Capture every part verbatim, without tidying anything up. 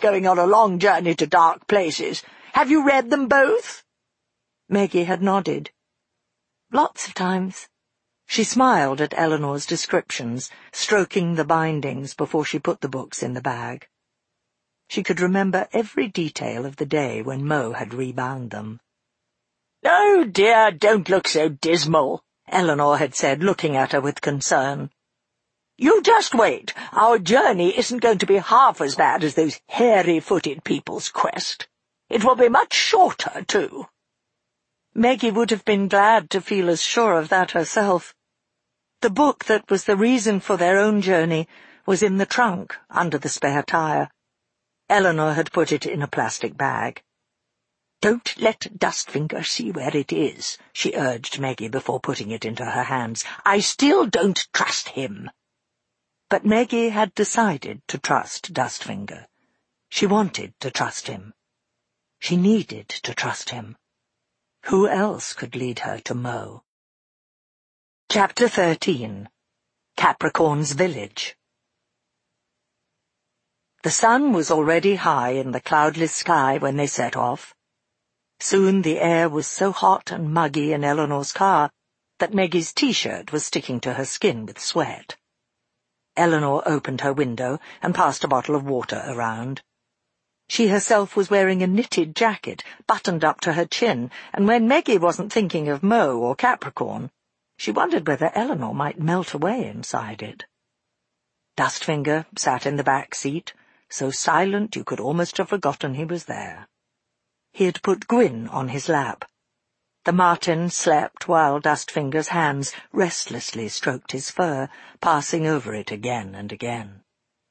going on a long journey to dark places. Have you read them both?" Maggie had nodded. "Lots of times." She smiled at Eleanor's descriptions, stroking the bindings before she put the books in the bag. She could remember every detail of the day when Mo had rebound them. "Oh, dear, don't look so dismal," Eleanor had said, looking at her with concern. "You just wait. Our journey isn't going to be half as bad as those hairy-footed people's quest. It will be much shorter, too." Maggie would have been glad to feel as sure of that herself. The book that was the reason for their own journey was in the trunk under the spare tire. Eleanor had put it in a plastic bag. "Don't let Dustfinger see where it is," she urged Maggie before putting it into her hands. "I still don't trust him." But Maggie had decided to trust Dustfinger. She wanted to trust him. She needed to trust him. Who else could lead her to Mo? Chapter thirteen. Capricorn's Village. The sun was already high in the cloudless sky when they set off. Soon the air was so hot and muggy in Eleanor's car that Maggie's T-shirt was sticking to her skin with sweat. Eleanor opened her window and passed a bottle of water around. She herself was wearing a knitted jacket, buttoned up to her chin, and when Maggie wasn't thinking of Mo or Capricorn, she wondered whether Eleanor might melt away inside it. Dustfinger sat in the back seat, so silent you could almost have forgotten he was there. He had put Gwyn on his lap. The marten slept while Dustfinger's hands restlessly stroked his fur, passing over it again and again.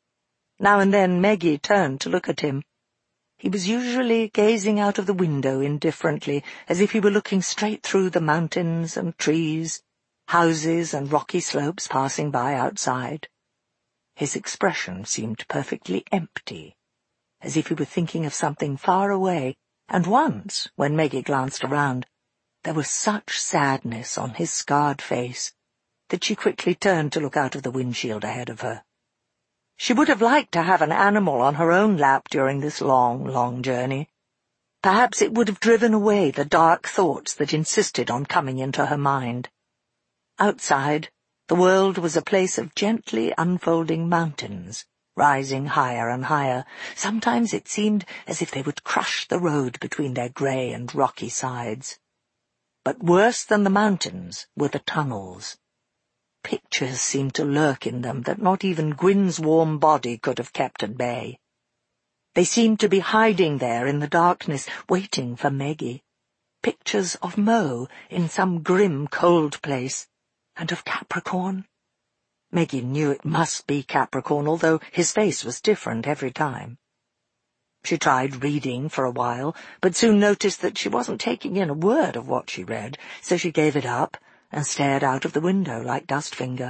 Now and then Maggie turned to look at him. He was usually gazing out of the window indifferently, as if he were looking straight through the mountains and trees, houses and rocky slopes passing by outside. His expression seemed perfectly empty, as if he were thinking of something far away, and once, when Maggie glanced around, there was such sadness on his scarred face that she quickly turned to look out of the windshield ahead of her. She would have liked to have an animal on her own lap during this long, long journey. Perhaps it would have driven away the dark thoughts that insisted on coming into her mind. Outside, the world was a place of gently unfolding mountains, rising higher and higher. Sometimes it seemed as if they would crush the road between their grey and rocky sides. But worse than the mountains were the tunnels. Pictures seemed to lurk in them that not even Gwyn's warm body could have kept at bay. They seemed to be hiding there in the darkness, waiting for Maggie. Pictures of Mo in some grim, cold place, and of Capricorn. Maggie knew it must be Capricorn, although his face was different every time. She tried reading for a while, but soon noticed that she wasn't taking in a word of what she read, so she gave it up and stared out of the window like Dustfinger.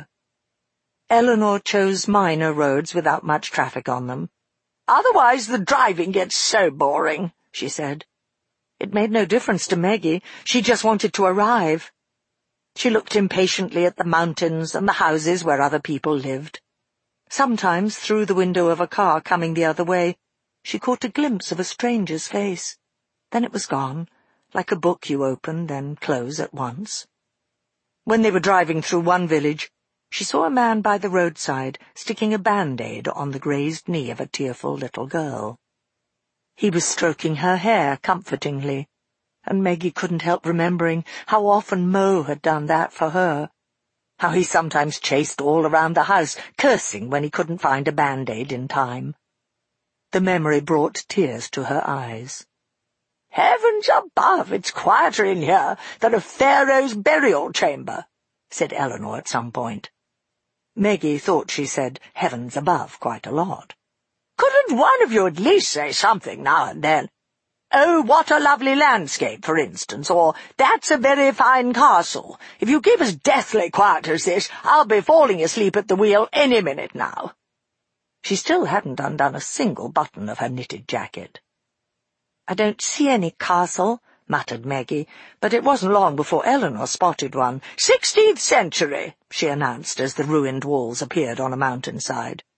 Eleanor chose minor roads without much traffic on them. "Otherwise the driving gets so boring," she said. It made no difference to Maggie. She just wanted to arrive. She looked impatiently at the mountains and the houses where other people lived. Sometimes, through the window of a car coming the other way, she caught a glimpse of a stranger's face. Then it was gone, like a book you open, then close at once. When they were driving through one village, she saw a man by the roadside sticking a band-aid on the grazed knee of a tearful little girl. He was stroking her hair comfortingly, and Maggie couldn't help remembering how often Mo had done that for her, how he sometimes chased all around the house, cursing when he couldn't find a band-aid in time. The memory brought tears to her eyes. "Heavens above, it's quieter in here than a pharaoh's burial chamber," said Eleanor at some point. Maggie thought she said heavens above quite a lot. "Couldn't one of you at least say something now and then? Oh, what a lovely landscape, for instance, or that's a very fine castle. If you keep as deathly quiet as this, I'll be falling asleep at the wheel any minute now." She still hadn't undone a single button of her knitted jacket. "I don't see any castle," muttered Maggie, but it wasn't long before Eleanor spotted one. "Sixteenth century," she announced as the ruined walls appeared on a mountainside.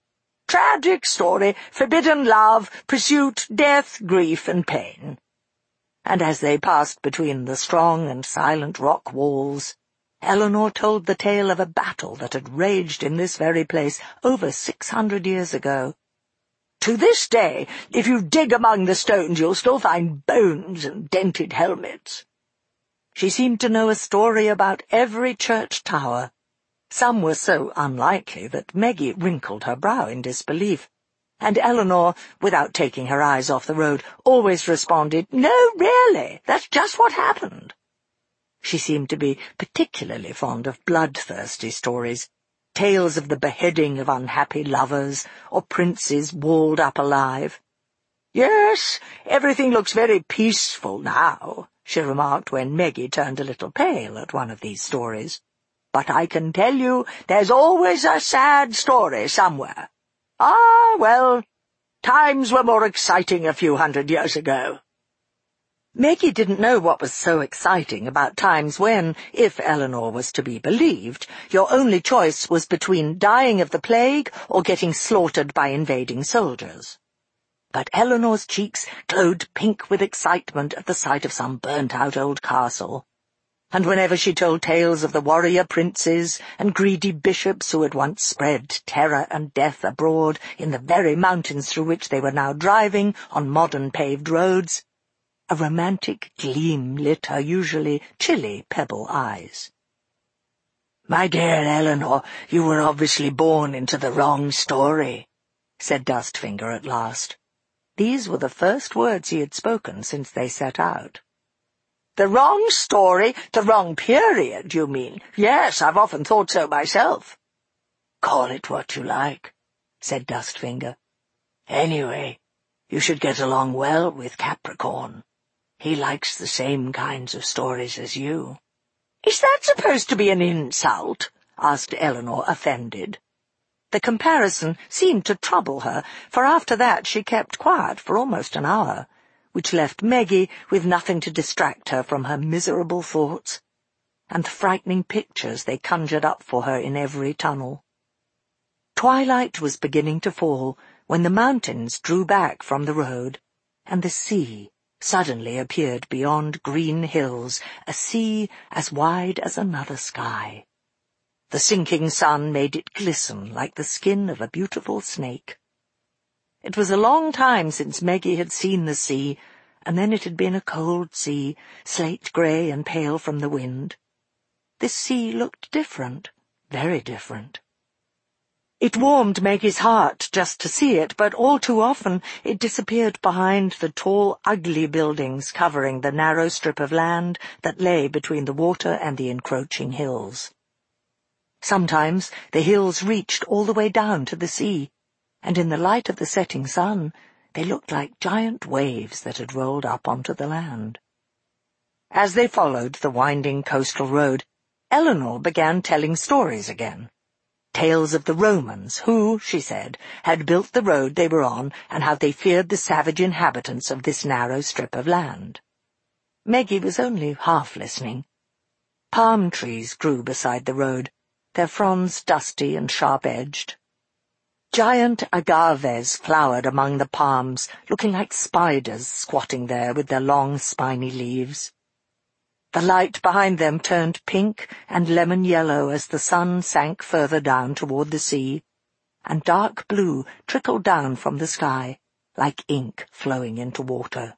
Tragic story, forbidden love, pursuit, death, grief, and pain. And as they passed between the strong and silent rock walls, Eleanor told the tale of a battle that had raged in this very place over six hundred years ago. To this day, if you dig among the stones, you'll still find bones and dented helmets. She seemed to know a story about every church tower. Some were so unlikely that Meggie wrinkled her brow in disbelief, and Eleanor, without taking her eyes off the road, always responded, "No, really, that's just what happened." She seemed to be particularly fond of bloodthirsty stories, tales of the beheading of unhappy lovers, or princes walled up alive. "Yes, everything looks very peaceful now," she remarked when Meggie turned a little pale at one of these stories. "But I can tell you there's always a sad story somewhere. Ah, well, times were more exciting a few hundred years ago." Meggie didn't know what was so exciting about times when, if Eleanor was to be believed, your only choice was between dying of the plague or getting slaughtered by invading soldiers. But Eleanor's cheeks glowed pink with excitement at the sight of some burnt-out old castle, and whenever she told tales of the warrior princes and greedy bishops who had once spread terror and death abroad in the very mountains through which they were now driving on modern paved roads, a romantic gleam lit her usually chilly pebble eyes. "My dear Eleanor, you were obviously born into the wrong story," said Dustfinger at last. These were the first words he had spoken since they set out. "The wrong story, the wrong period, you mean? Yes, I've often thought so myself." "Call it what you like," said Dustfinger. "Anyway, you should get along well with Capricorn. He likes the same kinds of stories as you." "Is that supposed to be an insult?" asked Eleanor, offended. The comparison seemed to trouble her, for after that she kept quiet for almost an hour, which left Meggie with nothing to distract her from her miserable thoughts and the frightening pictures they conjured up for her in every tunnel. Twilight was beginning to fall when the mountains drew back from the road, and the sea suddenly appeared beyond green hills, a sea as wide as another sky. The sinking sun made it glisten like the skin of a beautiful snake. It was a long time since Meggie had seen the sea, and then it had been a cold sea, slate-grey and pale from the wind. This sea looked different, very different. It warmed Maggie's heart just to see it, but all too often it disappeared behind the tall, ugly buildings covering the narrow strip of land that lay between the water and the encroaching hills. Sometimes the hills reached all the way down to the sea, and in the light of the setting sun they looked like giant waves that had rolled up onto the land. As they followed the winding coastal road, Eleanor began telling stories again. Tales of the Romans who, she said, had built the road they were on and how they feared the savage inhabitants of this narrow strip of land. Meggie was only half listening. Palm trees grew beside the road, their fronds dusty and sharp-edged. Giant agaves flowered among the palms, looking like spiders squatting there with their long spiny leaves. The light behind them turned pink and lemon-yellow as the sun sank further down toward the sea, and dark blue trickled down from the sky, like ink flowing into water.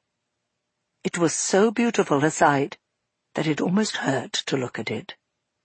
It was so beautiful a sight that it almost hurt to look at it.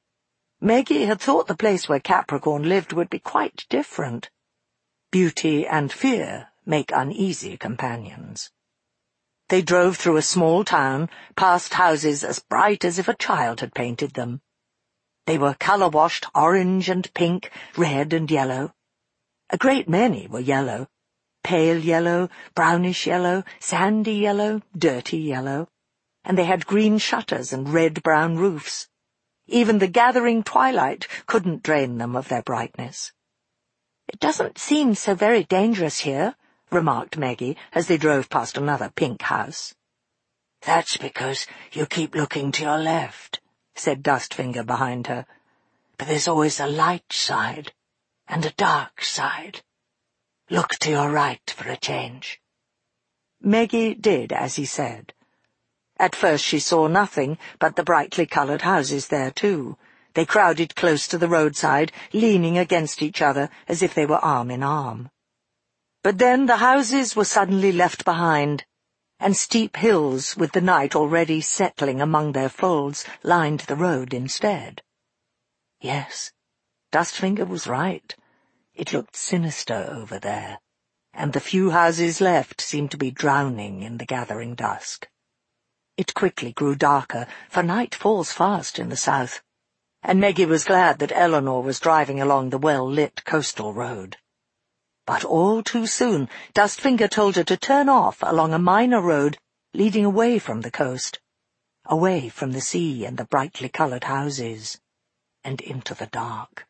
Meggie had thought the place where Capricorn lived would be quite different. Beauty and fear make uneasy companions. They drove through a small town, past houses as bright as if a child had painted them. They were colour-washed orange and pink, red and yellow. A great many were yellow, pale yellow, brownish yellow, sandy yellow, dirty yellow, and they had green shutters and red-brown roofs. Even the gathering twilight couldn't drain them of their brightness. "It doesn't seem so very dangerous here," remarked Meggie as they drove past another pink house. "That's because you keep looking to your left," said Dustfinger behind her. "But there's always a light side and a dark side. Look to your right for a change." Meggie did as he said. At first she saw nothing but the brightly coloured houses there too. They crowded close to the roadside, leaning against each other as if they were arm in arm. But then the houses were suddenly left behind, and steep hills with the night already settling among their folds lined the road instead. Yes, Dustfinger was right. It looked sinister over there, and the few houses left seemed to be drowning in the gathering dusk. It quickly grew darker, for night falls fast in the south, and Meggie was glad that Eleanor was driving along the well-lit coastal road. But all too soon, Dustfinger told her to turn off along a minor road leading away from the coast, away from the sea and the brightly coloured houses, and into the dark.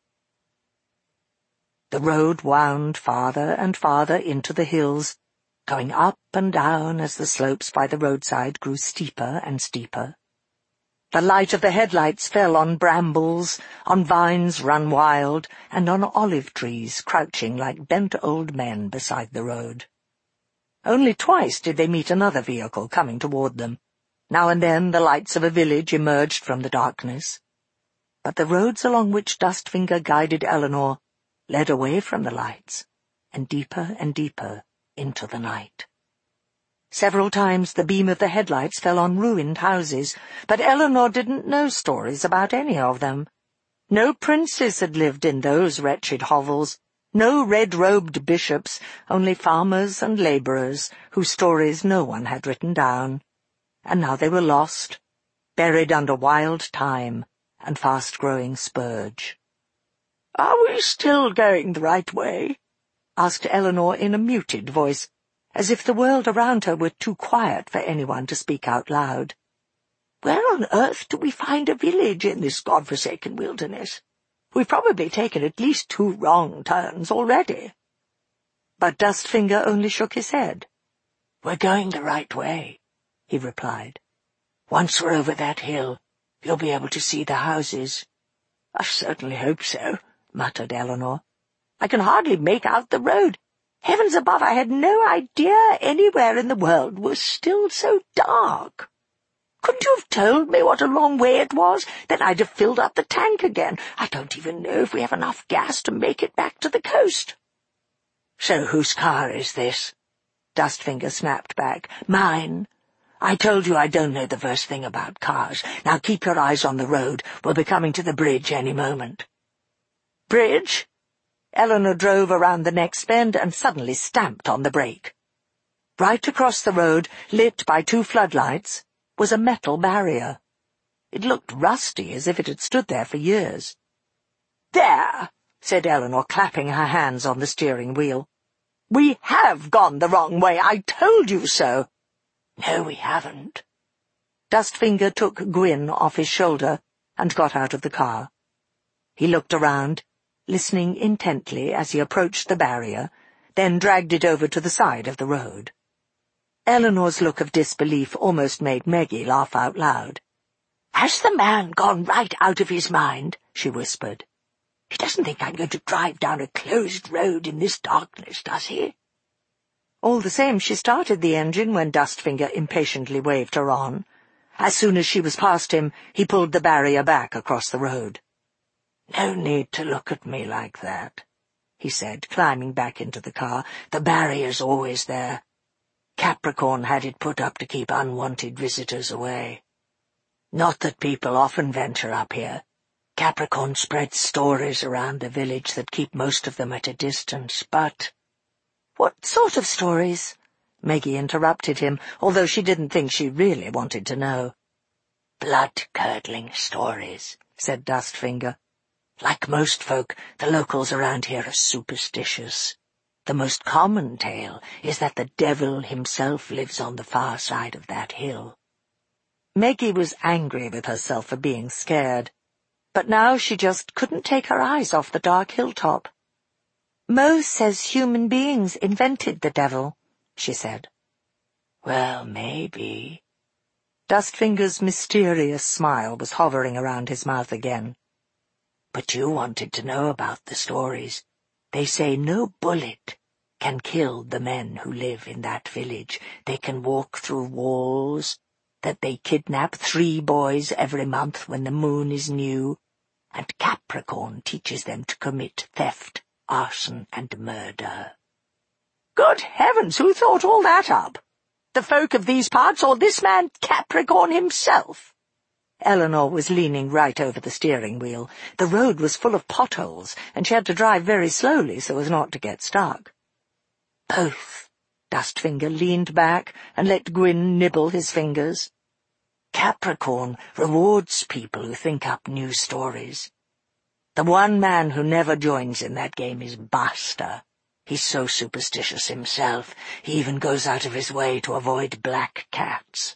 The road wound farther and farther into the hills, going up and down as the slopes by the roadside grew steeper and steeper. The light of the headlights fell on brambles, on vines run wild, and on olive trees crouching like bent old men beside the road. Only twice did they meet another vehicle coming toward them. Now and then the lights of a village emerged from the darkness. But the roads along which Dustfinger guided Eleanor led away from the lights, and deeper and deeper into the night. Several times the beam of the headlights fell on ruined houses, but Eleanor didn't know stories about any of them. No princes had lived in those wretched hovels, no red-robed bishops, only farmers and labourers, whose stories no one had written down. And now they were lost, buried under wild thyme and fast-growing spurge. "Are we still going the right way?" asked Eleanor in a muted voice, as if the world around her were too quiet for anyone to speak out loud. "Where on earth do we find a village in this God-forsaken wilderness? We've probably taken at least two wrong turns already." But Dustfinger only shook his head. "We're going the right way," he replied. "Once we're over that hill, you'll be able to see the houses." "I certainly hope so," muttered Eleanor. "I can hardly make out the road. Heavens above, I had no idea anywhere in the world was still so dark. Couldn't you have told me what a long way it was? Then I'd have filled up the tank again. I don't even know if we have enough gas to make it back to the coast." "So whose car is this?" Dustfinger snapped back. "Mine. I told you I don't know the first thing about cars. Now keep your eyes on the road. We'll be coming to the bridge any moment." "Bridge?" Eleanor drove around the next bend and suddenly stamped on the brake. Right across the road, lit by two floodlights, was a metal barrier. It looked rusty, as if it had stood there for years. "There," said Eleanor, clapping her hands on the steering wheel. "We have gone the wrong way. I told you so." "No, we haven't." Dustfinger took Gwyn off his shoulder and got out of the car. He looked around, listening intently as he approached the barrier, then dragged it over to the side of the road. Eleanor's look of disbelief almost made Meggie laugh out loud. "Has the man gone right out of his mind?" she whispered. "He doesn't think I'm going to drive down a closed road in this darkness, does he?" All the same, she started the engine when Dustfinger impatiently waved her on. As soon as she was past him, he pulled the barrier back across the road. "No need to look at me like that," he said, climbing back into the car. "The barrier's always there. Capricorn had it put up to keep unwanted visitors away. Not that people often venture up here. Capricorn spreads stories around the village that keep most of them at a distance, but—" "What sort of stories?" Meggie interrupted him, although she didn't think she really wanted to know. "Blood-curdling stories," said Dustfinger. "Like most folk, the locals around here are superstitious. The most common tale is that the devil himself lives on the far side of that hill." Meggie was angry with herself for being scared, but now she just couldn't take her eyes off the dark hilltop. "Mo says human beings invented the devil," she said. "Well, maybe." Dustfinger's mysterious smile was hovering around his mouth again. "But you wanted to know about the stories. They say no bullet can kill the men who live in that village. They can walk through walls, that they kidnap three boys every month when the moon is new, and Capricorn teaches them to commit theft, arson, and murder." "Good heavens, who thought all that up? The folk of these parts, or this man Capricorn himself?" Eleanor was leaning right over the steering wheel. The road was full of potholes, and she had to drive very slowly so as not to get stuck. "Both." Dustfinger leaned back and let Gwyn nibble his fingers. "Capricorn rewards people who think up new stories. The one man who never joins in that game is Buster. He's so superstitious himself, he even goes out of his way to avoid black cats."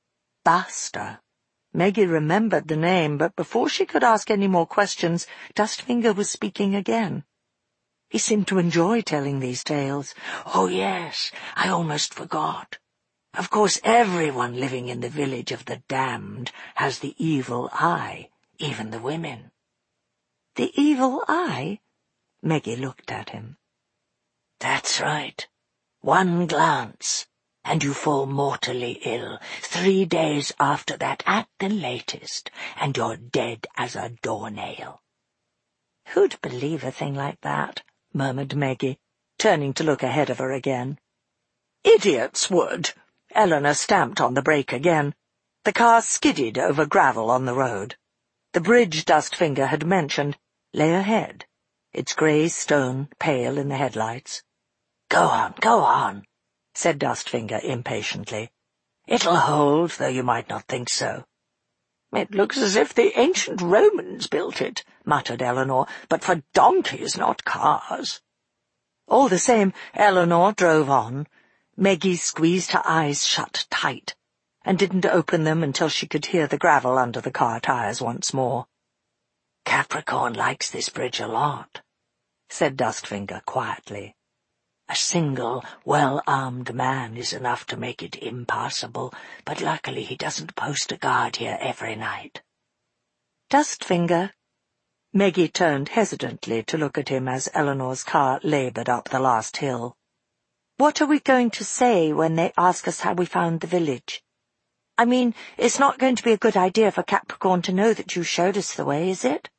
Buster. Meggie remembered the name, but before she could ask any more questions, Dustfinger was speaking again. He seemed to enjoy telling these tales. "Oh, yes, I almost forgot. Of course, everyone living in the village of the damned has the evil eye, even the women." "The evil eye?" Meggie looked at him. "That's right. One glance, and you fall mortally ill. Three days after that at the latest, and you're dead as a doornail." "Who'd believe a thing like that?" murmured Meggie, turning to look ahead of her again. "Idiots would." Eleanor stamped on the brake again. The car skidded over gravel on the road. The bridge Dustfinger had mentioned lay ahead, its grey stone pale in the headlights. "Go on, go on," said Dustfinger impatiently. "It'll hold, though you might not think so." "It looks as if the ancient Romans built it," muttered Eleanor, "but for donkeys, not cars." All the same, Eleanor drove on. Meggie squeezed her eyes shut tight, and didn't open them until she could hear the gravel under the car tires once more. "Capricorn likes this bridge a lot," said Dustfinger quietly. "A single, well-armed man is enough to make it impassable, but luckily he doesn't post a guard here every night." "Dustfinger?" Meggie turned hesitantly to look at him as Eleanor's car laboured up the last hill. "What are we going to say when they ask us how we found the village? I mean, it's not going to be a good idea for Capricorn to know that you showed us the way, is it?"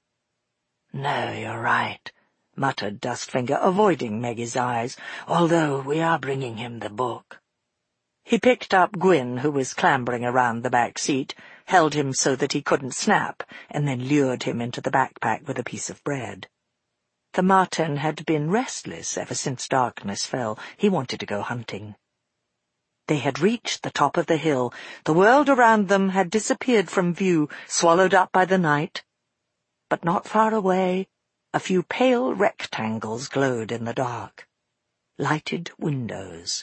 "No, you're right," muttered Dustfinger, avoiding Meggie's eyes, "although we are bringing him the book." He picked up Gwyn, who was clambering around the back seat, held him so that he couldn't snap, and then lured him into the backpack with a piece of bread. The marten had been restless ever since darkness fell. He wanted to go hunting. They had reached the top of the hill. The world around them had disappeared from view, swallowed up by the night. But not far away, a few pale rectangles glowed in the dark. Lighted windows.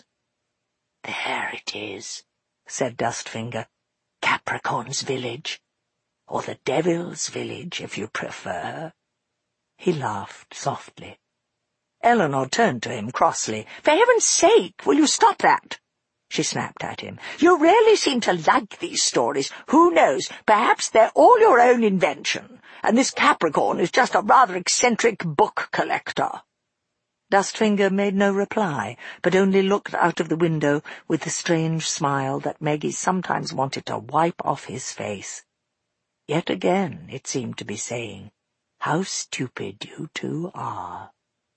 "There it is," said Dustfinger. "Capricorn's village. Or the Devil's village, if you prefer." He laughed softly. Eleanor turned to him crossly. "For heaven's sake, will you stop that?" she snapped at him. "You really seem to like these stories. Who knows, perhaps they're all your own invention, and this Capricorn is just a rather eccentric book collector." Dustfinger made no reply, but only looked out of the window with the strange smile that Meggie sometimes wanted to wipe off his face. Yet again it seemed to be saying, "How stupid you two are."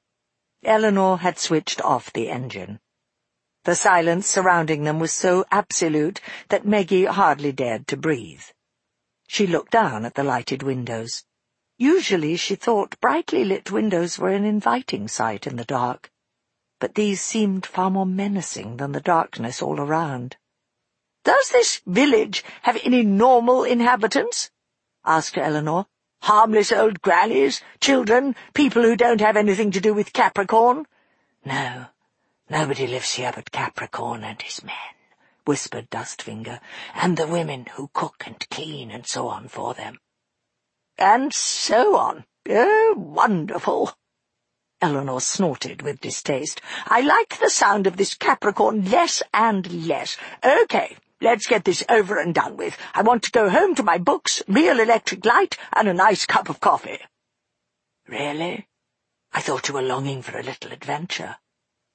Eleanor had switched off the engine. The silence surrounding them was so absolute that Meggie hardly dared to breathe. She looked down at the lighted windows. Usually she thought brightly lit windows were an inviting sight in the dark, but these seemed far more menacing than the darkness all around. "Does this village have any normal inhabitants?" asked Eleanor. "Harmless old grannies, children, people who don't have anything to do with Capricorn?" "No, nobody lives here but Capricorn and his men," whispered Dustfinger, "and the women who cook and clean and so on for them." "And so on. Oh, wonderful!" Eleanor snorted with distaste. "I like the sound of this Capricorn less and less. Okay, let's get this over and done with. I want to go home to my books, real electric light, and a nice cup of coffee." "Really? I thought you were longing for a little adventure."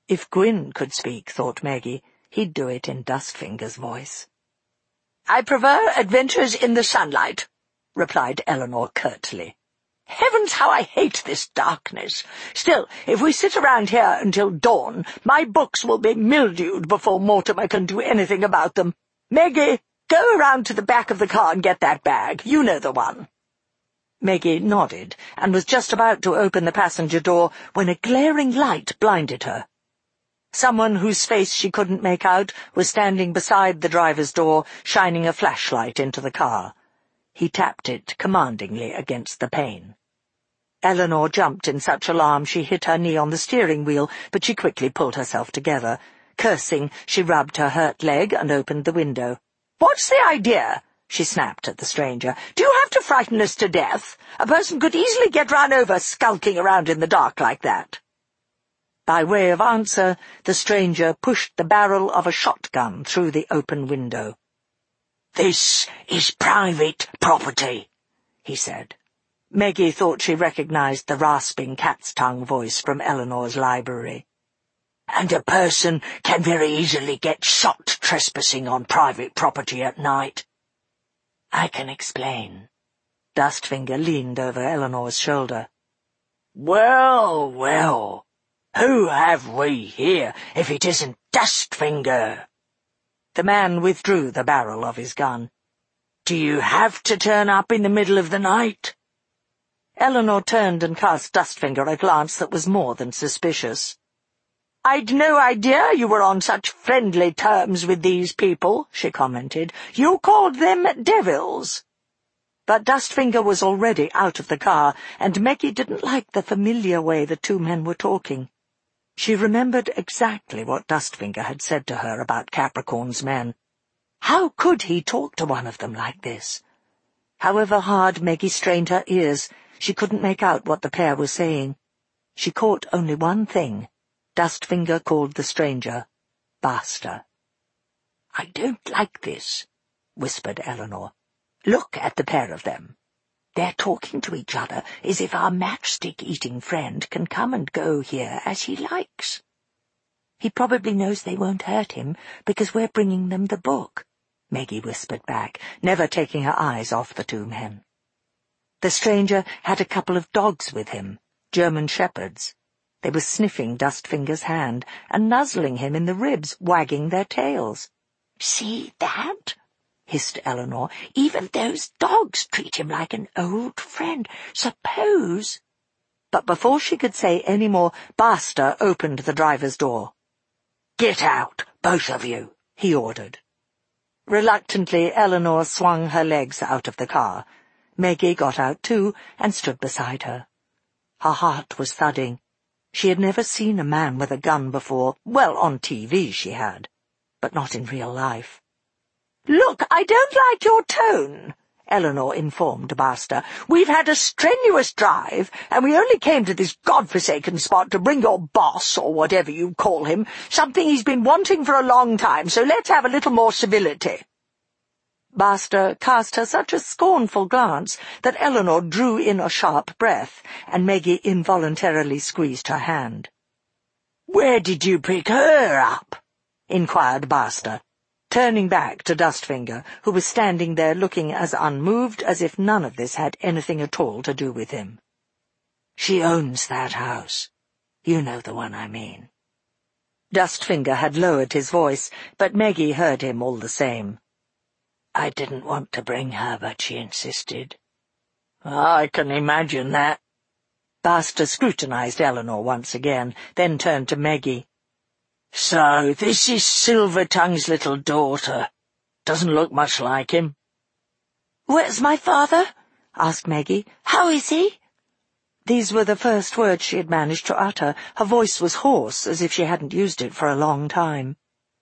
If Gwyn could speak, thought Maggie, he'd do it in Dustfinger's voice. "I prefer adventures in the sunlight," replied Eleanor curtly. "Heavens, how I hate this darkness! Still, if we sit around here until dawn, my books will be mildewed before Mortimer can do anything about them. Maggie, go around to the back of the car and get that bag. You know the one." Maggie nodded, and was just about to open the passenger door when a glaring light blinded her. Someone whose face she couldn't make out was standing beside the driver's door, shining a flashlight into the car. He tapped it commandingly against the pane. Eleanor jumped in such alarm she hit her knee on the steering wheel, but she quickly pulled herself together. Cursing, she rubbed her hurt leg and opened the window. "What's the idea?" she snapped at the stranger. "Do you have to frighten us to death? A person could easily get run over skulking around in the dark like that." By way of answer, the stranger pushed the barrel of a shotgun through the open window. "This is private property," he said. Maggie thought she recognized the rasping cat's tongue voice from Eleanor's library. "And a person can very easily get shot trespassing on private property at night." "I can explain." Dustfinger leaned over Eleanor's shoulder. "Well, well, who have we here if it isn't Dustfinger?" The man withdrew the barrel of his gun. "Do you have to turn up in the middle of the night?" Eleanor turned and cast Dustfinger a glance that was more than suspicious. "I'd no idea you were on such friendly terms with these people," she commented. "You called them devils." But Dustfinger was already out of the car, and Maggie didn't like the familiar way the two men were talking. She remembered exactly what Dustfinger had said to her about Capricorn's men. How could he talk to one of them like this? However hard Maggie strained her ears, she couldn't make out what the pair were saying. She caught only one thing. Dustfinger called the stranger Basta. "I don't like this," whispered Eleanor. "Look at the pair of them. They're talking to each other as if our matchstick-eating friend can come and go here as he likes." "He probably knows they won't hurt him because we're bringing them the book," Maggie whispered back, never taking her eyes off the two men. The stranger had a couple of dogs with him, German shepherds. They were sniffing Dustfinger's hand and nuzzling him in the ribs, wagging their tails. "See that?" hissed Eleanor. "Even those dogs treat him like an old friend. Suppose—" But before she could say any more, Basta opened the driver's door. "Get out, both of you," he ordered. Reluctantly, Eleanor swung her legs out of the car. Maggie got out too and stood beside her. Her heart was thudding. She had never seen a man with a gun before. Well, on T V she had, but not in real life. "Look, I don't like your tone," Eleanor informed Basta. "We've had a strenuous drive, and we only came to this godforsaken spot to bring your boss, or whatever you call him, something he's been wanting for a long time, so let's have a little more civility." Basta cast her such a scornful glance that Eleanor drew in a sharp breath, and Maggie involuntarily squeezed her hand. "Where did you pick her up?" inquired Basta, turning back to Dustfinger, who was standing there looking as unmoved as if none of this had anything at all to do with him. "She owns that house. You know the one I mean." Dustfinger had lowered his voice, but Maggie heard him all the same. "I didn't want to bring her, but she insisted." "I can imagine that." Basta scrutinized Eleanor once again, then turned to Maggie. "So this is Silvertongue's little daughter. Doesn't look much like him." "Where's my father?" asked Maggie. "How is he?" These were the first words she had managed to utter. Her voice was hoarse, as if she hadn't used it for a long time.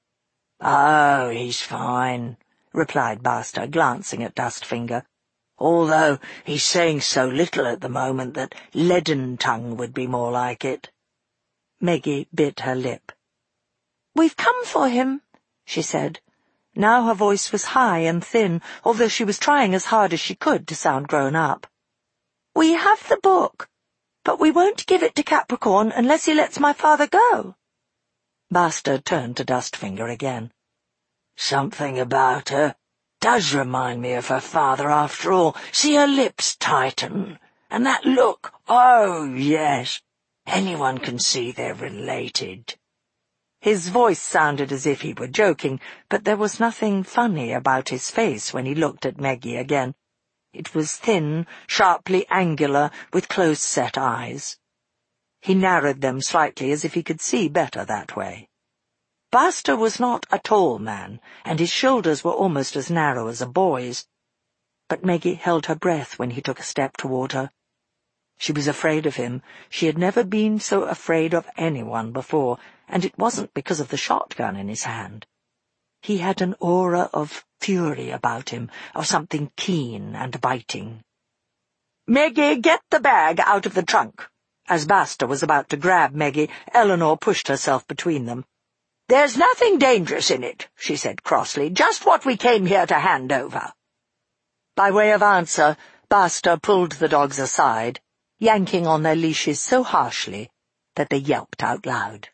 "Oh, he's fine," replied Basta, glancing at Dustfinger, "although he's saying so little at the moment that Leaden Tongue would be more like it." Maggie bit her lip. "We've come for him," she said. Now her voice was high and thin, although she was trying as hard as she could to sound grown up. "We have the book, but we won't give it to Capricorn unless he lets my father go." Basta turned to Dustfinger again. "Something about her does remind me of her father, after all. See her lips tighten, and that look. Oh, yes. Anyone can see they're related." His voice sounded as if he were joking, but there was nothing funny about his face when he looked at Meggie again. It was thin, sharply angular, with close-set eyes. He narrowed them slightly as if he could see better that way. Basta was not a tall man, and his shoulders were almost as narrow as a boy's. But Meggie held her breath when he took a step toward her. She was afraid of him. She had never been so afraid of anyone before, and it wasn't because of the shotgun in his hand. He had an aura of fury about him, of something keen and biting. "Meggie, get the bag out of the trunk." As Basta was about to grab Meggie, Eleanor pushed herself between them. "There's nothing dangerous in it," she said crossly, "just what we came here to hand over." By way of answer, Basta pulled the dogs aside, yanking on their leashes so harshly that they yelped out loud.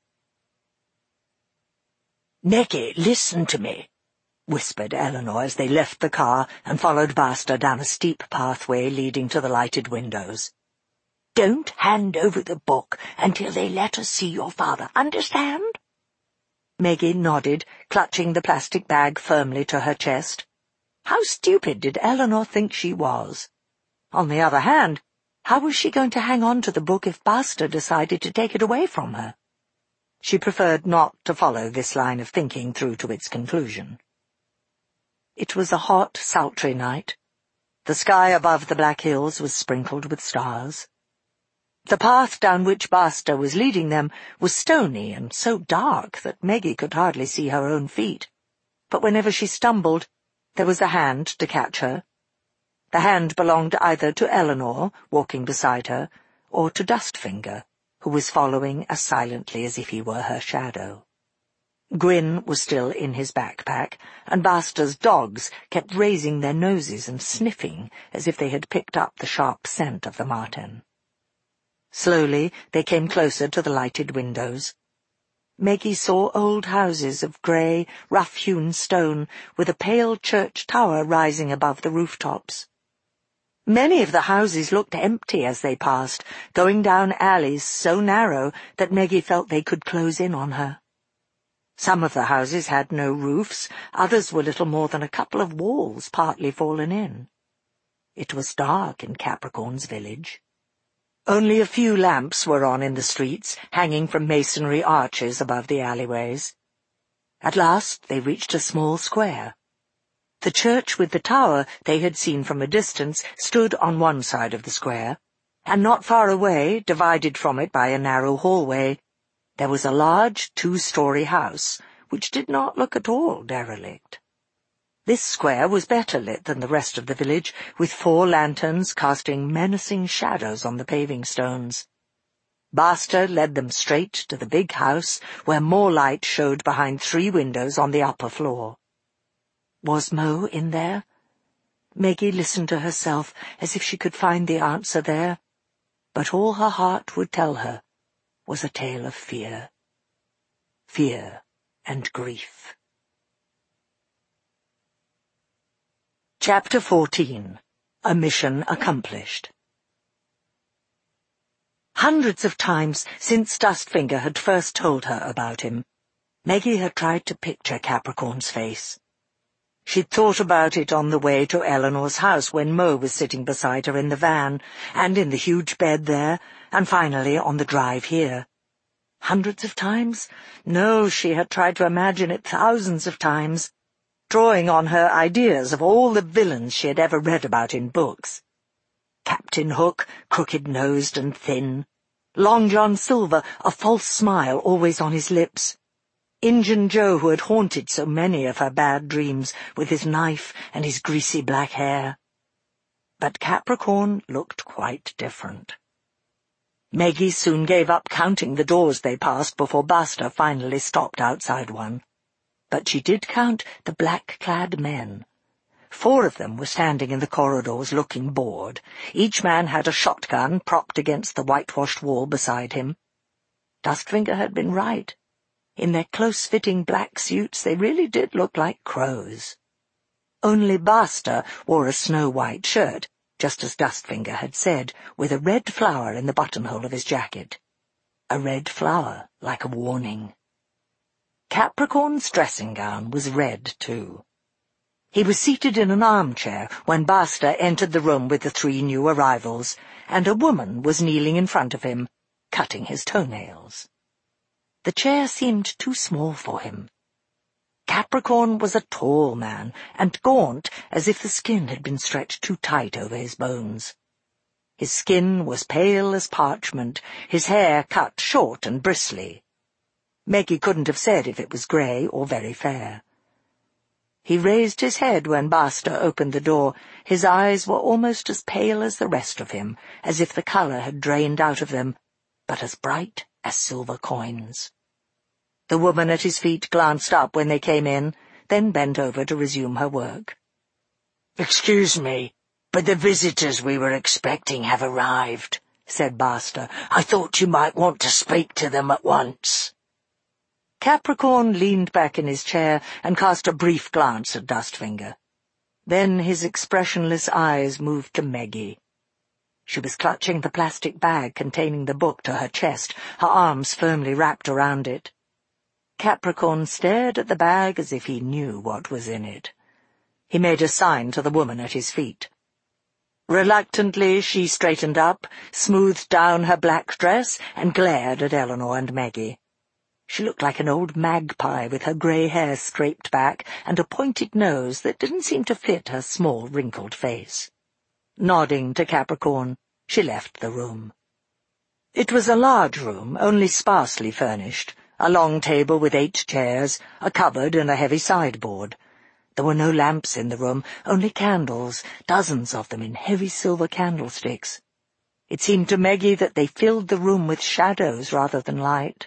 "Meggie, listen to me," whispered Eleanor as they left the car and followed Basta down a steep pathway leading to the lighted windows. "Don't hand over the book until they let us see your father, understand?" Meggie nodded, clutching the plastic bag firmly to her chest. How stupid did Eleanor think she was? On the other hand, how was she going to hang on to the book if Basta decided to take it away from her? She preferred not to follow this line of thinking through to its conclusion. It was a hot, sultry night. The sky above the Black Hills was sprinkled with stars. The path down which Basta was leading them was stony and so dark that Meggie could hardly see her own feet. But whenever she stumbled, there was a hand to catch her. The hand belonged either to Eleanor, walking beside her, or to Dustfinger, who was following as silently as if he were her shadow. Gwyn was still in his backpack, and Basta's dogs kept raising their noses and sniffing as if they had picked up the sharp scent of the marten. Slowly they came closer to the lighted windows. Meggie saw old houses of grey, rough-hewn stone, with a pale church tower rising above the rooftops. Many of the houses looked empty as they passed, going down alleys so narrow that Meggie felt they could close in on her. Some of the houses had no roofs, others were little more than a couple of walls partly fallen in. It was dark in Capricorn's village. Only a few lamps were on in the streets, hanging from masonry arches above the alleyways. At last they reached a small square. The church with the tower they had seen from a distance stood on one side of the square, and not far away, divided from it by a narrow hallway, there was a large two-story house, which did not look at all derelict. This square was better lit than the rest of the village, with four lanterns casting menacing shadows on the paving stones. Basta led them straight to the big house, where more light showed behind three windows on the upper floor. Was Mo in there? Meggie listened to herself as if she could find the answer there, but all her heart would tell her was a tale of fear. Fear and grief. Chapter fourteen. A Mission Accomplished. Hundreds of times since Dustfinger had first told her about him, Meggie had tried to picture Capricorn's face. She'd thought about it on the way to Eleanor's house when Mo was sitting beside her in the van, and in the huge bed there, and finally on the drive here. Hundreds of times? No, she had tried to imagine it thousands of times, drawing on her ideas of all the villains she had ever read about in books. Captain Hook, crooked-nosed and thin. Long John Silver, a false smile always on his lips. Injun Joe, who had haunted so many of her bad dreams, with his knife and his greasy black hair. But Capricorn looked quite different. Meggie soon gave up counting the doors they passed before Basta finally stopped outside one. But she did count the black-clad men. Four of them were standing in the corridors looking bored. Each man had a shotgun propped against the whitewashed wall beside him. Dustfinger had been right. In their close-fitting black suits they really did look like crows. Only Basta wore a snow-white shirt, just as Dustfinger had said, with a red flower in the buttonhole of his jacket. A red flower, like a warning. Capricorn's dressing gown was red, too. He was seated in an armchair when Basta entered the room with the three new arrivals, and a woman was kneeling in front of him, cutting his toenails. The chair seemed too small for him. Capricorn was a tall man, and gaunt, as if the skin had been stretched too tight over his bones. His skin was pale as parchment, his hair cut short and bristly. Meggie couldn't have said if it was grey or very fair. He raised his head when Basta opened the door. His eyes were almost as pale as the rest of him, as if the colour had drained out of them, but as bright as silver coins. The woman at his feet glanced up when they came in, then bent over to resume her work. "Excuse me, but the visitors we were expecting have arrived," said Basta. "I thought you might want to speak to them at once." Capricorn leaned back in his chair and cast a brief glance at Dustfinger. Then his expressionless eyes moved to Meggie. She was clutching the plastic bag containing the book to her chest, her arms firmly wrapped around it. Capricorn stared at the bag as if he knew what was in it. He made a sign to the woman at his feet. Reluctantly, she straightened up, smoothed down her black dress, and glared at Eleanor and Meggie. She looked like an old magpie with her grey hair scraped back and a pointed nose that didn't seem to fit her small, wrinkled face. Nodding to Capricorn, she left the room. It was a large room, only sparsely furnished, a long table with eight chairs, a cupboard and a heavy sideboard. There were no lamps in the room, only candles, dozens of them in heavy silver candlesticks. It seemed to Meggie that they filled the room with shadows rather than light.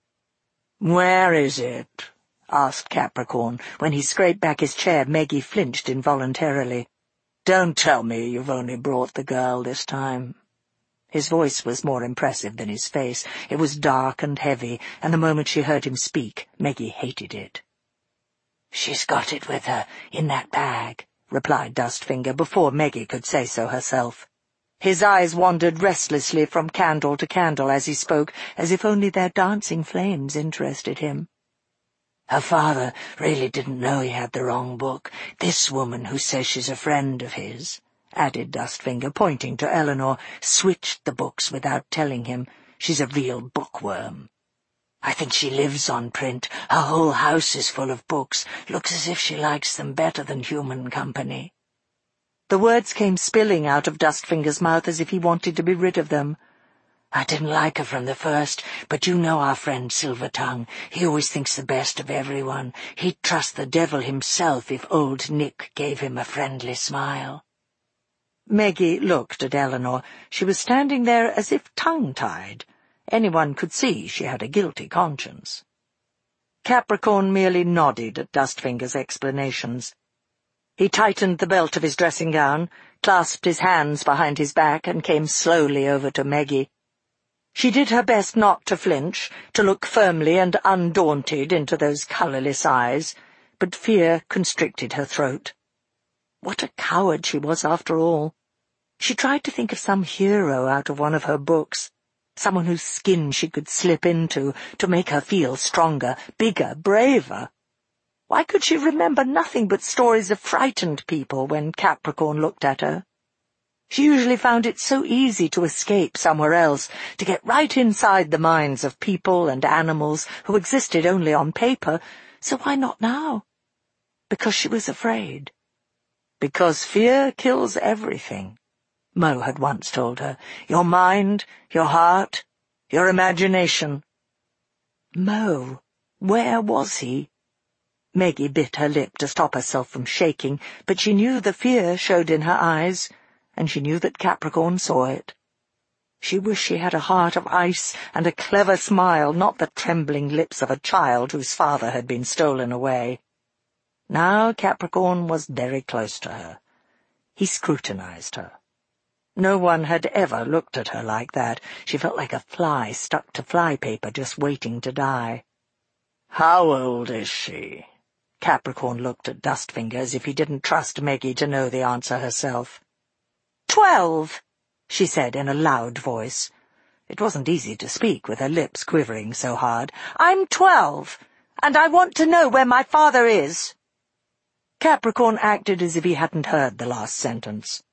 "Where is it?" asked Capricorn. When he scraped back his chair, Meggie flinched involuntarily. "Don't tell me you've only brought the girl this time." His voice was more impressive than his face. It was dark and heavy, and the moment she heard him speak, Meggie hated it. "She's got it with her, in that bag," replied Dustfinger, before Meggie could say so herself. His eyes wandered restlessly from candle to candle as he spoke, as if only their dancing flames interested him. "Her father really didn't know he had the wrong book. This woman who says she's a friend of his," added Dustfinger, pointing to Eleanor, "switched the books without telling him. She's a real bookworm. I think she lives on print. Her whole house is full of books. Looks as if she likes them better than human company." The words came spilling out of Dustfinger's mouth as if he wanted to be rid of them. "I didn't like her from the first, but you know our friend Silvertongue. He always thinks the best of everyone. He'd trust the devil himself if old Nick gave him a friendly smile." Meggie looked at Eleanor. She was standing there as if tongue-tied. Anyone could see she had a guilty conscience. Capricorn merely nodded at Dustfinger's explanations. He tightened the belt of his dressing gown, clasped his hands behind his back, and came slowly over to Meggie. She did her best not to flinch, to look firmly and undaunted into those colourless eyes, but fear constricted her throat. What a coward she was, after all. She tried to think of some hero out of one of her books, someone whose skin she could slip into to make her feel stronger, bigger, braver. Why could she remember nothing but stories of frightened people when Capricorn looked at her? She usually found it so easy to escape somewhere else, to get right inside the minds of people and animals who existed only on paper, so why not now? Because she was afraid. Because fear kills everything, Mo had once told her. Your mind, your heart, your imagination. Mo, where was he? Meggie bit her lip to stop herself from shaking, but she knew the fear showed in her eyes, and she knew that Capricorn saw it. She wished she had a heart of ice and a clever smile, not the trembling lips of a child whose father had been stolen away. Now Capricorn was very close to her. He scrutinized her. No one had ever looked at her like that. She felt like a fly stuck to flypaper just waiting to die. How old is she? Capricorn looked at Dustfinger as if he didn't trust Meggie to know the answer herself. Twelve, she said in a loud voice. It wasn't easy to speak with her lips quivering so hard. I'm twelve, and I want to know where my father is. Capricorn acted as if he hadn't heard the last sentence.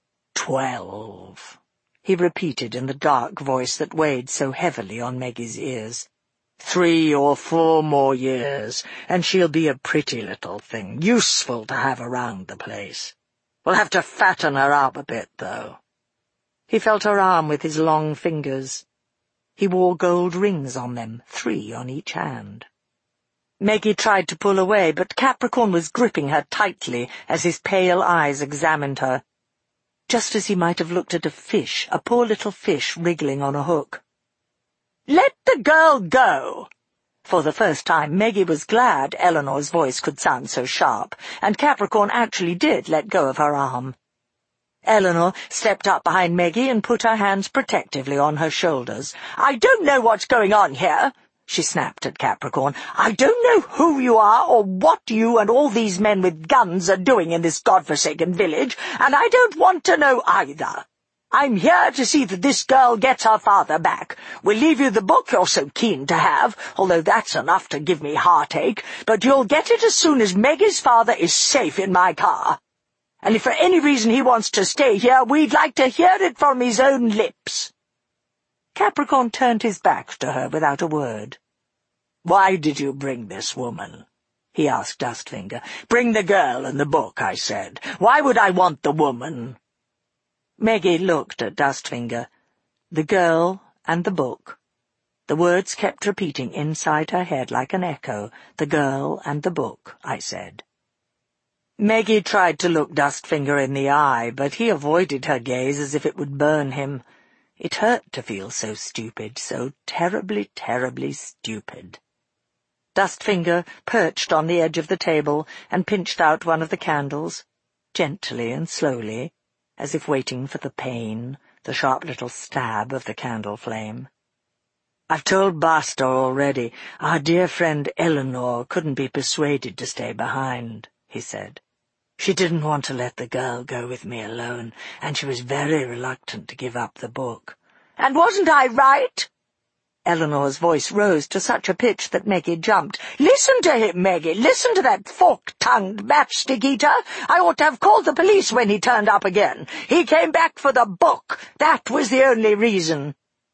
Twelve, he repeated in the dark voice that weighed so heavily on Meggie's ears. Three or four more years, and she'll be a pretty little thing, useful to have around the place. We'll have to fatten her up a bit, though. He felt her arm with his long fingers. He wore gold rings on them, three on each hand. Meggie tried to pull away, but Capricorn was gripping her tightly as his pale eyes examined her, just as he might have looked at a fish, a poor little fish wriggling on a hook. "Let the girl go!" For the first time, Meggie was glad Eleanor's voice could sound so sharp, and Capricorn actually did let go of her arm. Eleanor stepped up behind Meggie and put her hands protectively on her shoulders. "I don't know what's going on here," she snapped at Capricorn. "I don't know who you are or what you and all these men with guns are doing in this godforsaken village, and I don't want to know either. I'm here to see that this girl gets her father back. We'll leave you the book you're so keen to have, although that's enough to give me heartache, but you'll get it as soon as Meggie's father is safe in my car. And if for any reason he wants to stay here, we'd like to hear it from his own lips." Capricorn turned his back to her without a word. "Why did you bring this woman?" he asked Dustfinger. "Bring the girl and the book, I said. Why would I want the woman?" Meggie looked at Dustfinger. The girl and the book. The words kept repeating inside her head like an echo. "The girl and the book," I said. Meggie tried to look Dustfinger in the eye, but he avoided her gaze as if it would burn him. It hurt to feel so stupid, so terribly, terribly stupid. Dustfinger perched on the edge of the table and pinched out one of the candles, gently and slowly, as if waiting for the pain, the sharp little stab of the candle flame. "I've told Basta already. Our dear friend Eleanor couldn't be persuaded to stay behind," he said. "She didn't want to let the girl go with me alone, and she was very reluctant to give up the book." "And wasn't I right?" Eleanor's voice rose to such a pitch that Meggie jumped. "Listen to him, Meggie! Listen to that fork-tongued matchstick-eater! I ought to have called the police when he turned up again. He came back for the book. That was the only reason."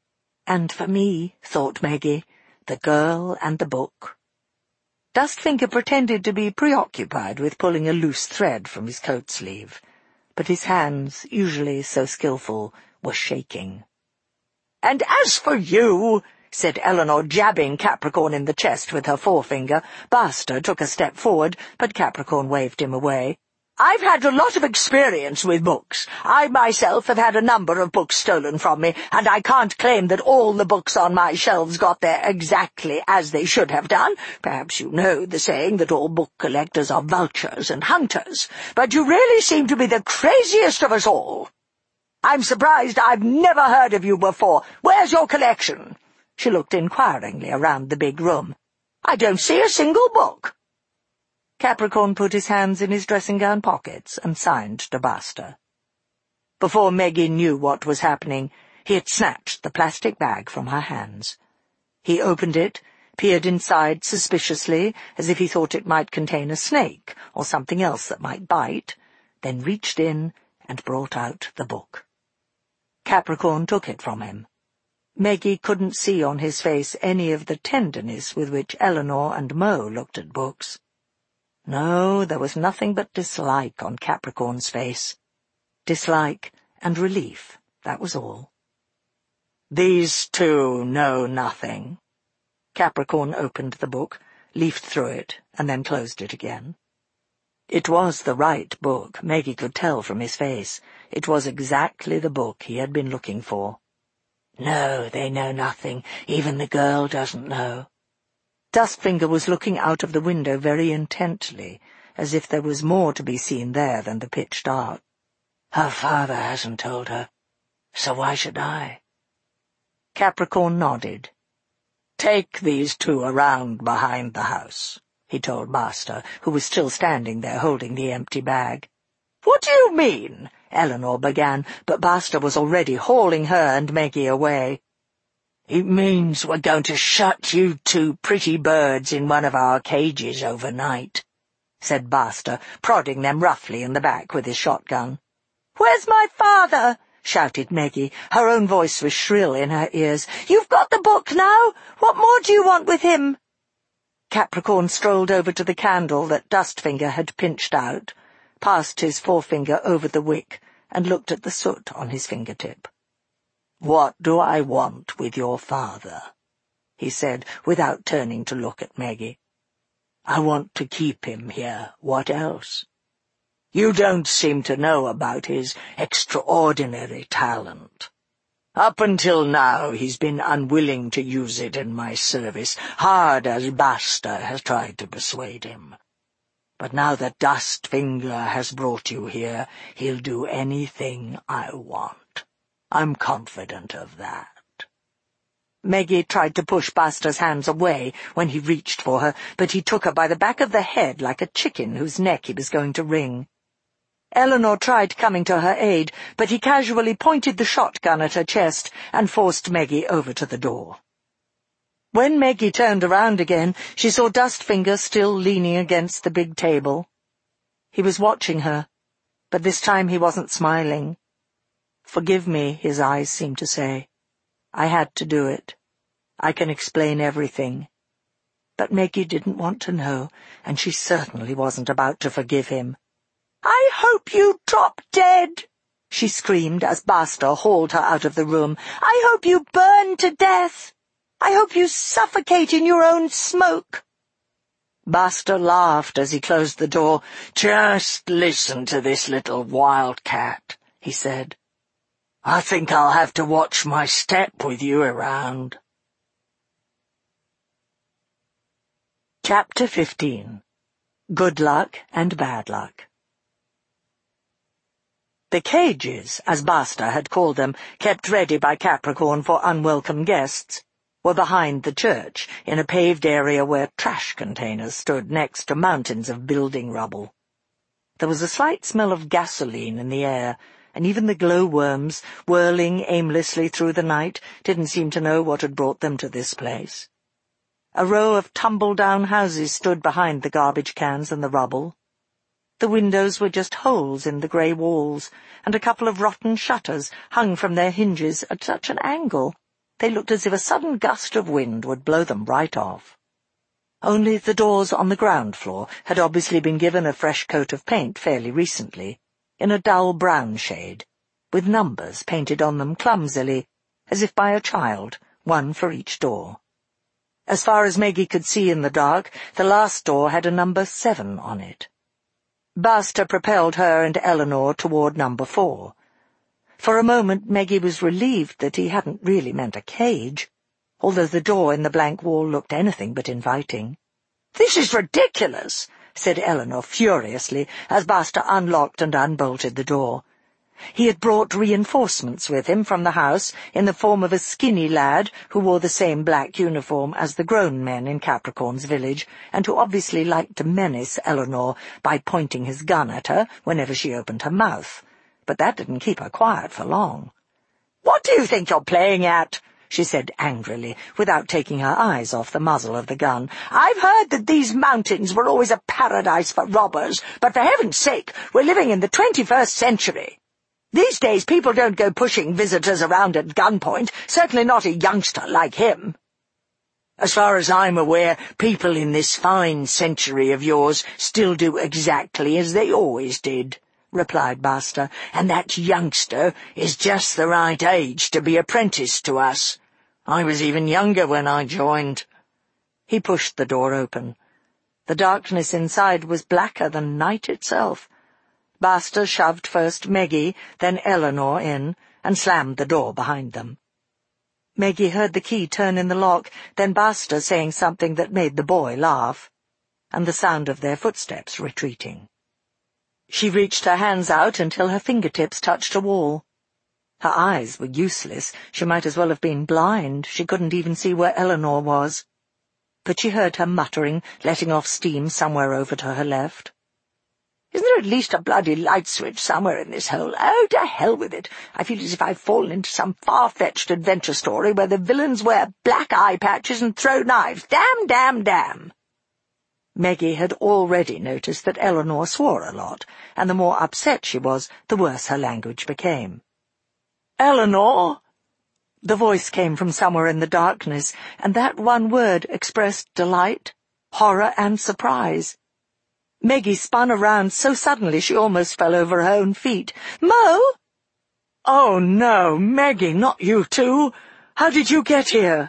And for me, thought Meggie, the girl and the book. Dustfinger pretended to be preoccupied with pulling a loose thread from his coat sleeve, but his hands, usually so skilful, were shaking. "And as for you," said Eleanor, jabbing Capricorn in the chest with her forefinger. Basta took a step forward, but Capricorn waved him away. "I've had a lot of experience with books. I myself have had a number of books stolen from me, and I can't claim that all the books on my shelves got there exactly as they should have done. Perhaps you know the saying that all book collectors are vultures and hunters, but you really seem to be the craziest of us all. I'm surprised I've never heard of you before. Where's your collection?" She looked inquiringly around the big room. "I don't see a single book." Capricorn put his hands in his dressing-gown pockets and signed to Basta. Before Meggie knew what was happening, he had snatched the plastic bag from her hands. He opened it, peered inside suspiciously, as if he thought it might contain a snake or something else that might bite, then reached in and brought out the book. Capricorn took it from him. Meggie couldn't see on his face any of the tenderness with which Eleanor and Mo looked at books. No, there was nothing but dislike on Capricorn's face. Dislike and relief, that was all. "These two know nothing." Capricorn opened the book, leafed through it, and then closed it again. It was the right book, Meggie could tell from his face. It was exactly the book he had been looking for. "No, they know nothing. Even the girl doesn't know." Dustfinger was looking out of the window very intently, as if there was more to be seen there than the pitch dark. "Her father hasn't told her, so why should I?" Capricorn nodded. Take these two around behind the house," he told Master, who was still standing there holding the empty bag. "What do you mean?" Eleanor began, but Master was already hauling her and Meggie away. "It means we're going to shut you two pretty birds in one of our cages overnight," said Master, prodding them roughly in the back with his shotgun. "Where's my father?" shouted Meggie. Her own voice was shrill in her ears. "You've got the book now? What more do you want with him?" Capricorn strolled over to the candle that Dustfinger had pinched out, passed his forefinger over the wick, and looked at the soot on his fingertip. "What do I want with your father?" he said, without turning to look at Meggie. "I want to keep him here. What else? You don't seem to know about his extraordinary talent. Up until now he's been unwilling to use it in my service, hard as Basta has tried to persuade him. But now that Dustfinger has brought you here, he'll do anything I want. I'm confident of that." Meggie tried to push Basta's hands away when he reached for her, but he took her by the back of the head like a chicken whose neck he was going to wring. Eleanor tried coming to her aid, but he casually pointed the shotgun at her chest and forced Meggie over to the door. When Meggie turned around again, she saw Dustfinger still leaning against the big table. He was watching her, but this time he wasn't smiling. "Forgive me," his eyes seemed to say. "I had to do it. I can explain everything." But Meggie didn't want to know, and she certainly wasn't about to forgive him. "I hope you drop dead," she screamed as Basta hauled her out of the room. "I hope you burn to death. I hope you suffocate in your own smoke." Basta laughed as he closed the door. "Just listen to this little wildcat," he said. "I think I'll have to watch my step with you around." Chapter fifteen. Good Luck and Bad Luck. The cages, as Basta had called them, kept ready by Capricorn for unwelcome guests, were behind the church, in a paved area where trash containers stood next to mountains of building rubble. There was a slight smell of gasoline in the air, and even the glowworms, whirling aimlessly through the night, didn't seem to know what had brought them to this place. A row of tumble-down houses stood behind the garbage cans and the rubble. The windows were just holes in the grey walls, and a couple of rotten shutters hung from their hinges at such an angle they looked as if a sudden gust of wind would blow them right off. Only the doors on the ground floor had obviously been given a fresh coat of paint fairly recently, in a dull brown shade, with numbers painted on them clumsily, as if by a child, one for each door. As far as Meggie could see in the dark, the last door had a number seven on it. Basta propelled her and Eleanor toward number four. For a moment Meggie was relieved that he hadn't really meant a cage, although the door in the blank wall looked anything but inviting. "This is ridiculous," said Eleanor furiously, as Basta unlocked and unbolted the door. He had brought reinforcements with him from the house in the form of a skinny lad who wore the same black uniform as the grown men in Capricorn's village, and who obviously liked to menace Eleanor by pointing his gun at her whenever she opened her mouth. But that didn't keep her quiet for long. "What do you think you're playing at?" she said angrily, without taking her eyes off the muzzle of the gun. "I've heard that these mountains were always a paradise for robbers, but for heaven's sake, we're living in the twenty-first century. These days people don't go pushing visitors around at gunpoint, certainly not a youngster like him." "As far as I'm aware, people in this fine century of yours still do exactly as they always did," replied Basta, "and that youngster is just the right age to be apprenticed to us. I was even younger when I joined." He pushed the door open. The darkness inside was blacker than night itself. Basta shoved first Meggie, then Eleanor in, and slammed the door behind them. Meggie heard the key turn in the lock, then Basta saying something that made the boy laugh, and the sound of their footsteps retreating. She reached her hands out until her fingertips touched a wall. Her eyes were useless. She might as well have been blind. She couldn't even see where Eleanor was. But she heard her muttering, letting off steam somewhere over to her left. Isn't there at least a bloody light switch somewhere in this hole? Oh, to hell with it. I feel as if I've fallen into some far-fetched adventure story where the villains wear black eye patches and throw knives. Damn, damn, damn. Meggie had already noticed that Eleanor swore a lot, and the more upset she was, the worse her language became. "Eleanor!" The voice came from somewhere in the darkness, and that one word expressed delight, horror, and surprise. Meggie spun around so suddenly she almost fell over her own feet. "Mo!" "Oh, no, Meggie, not you too! How did you get here?"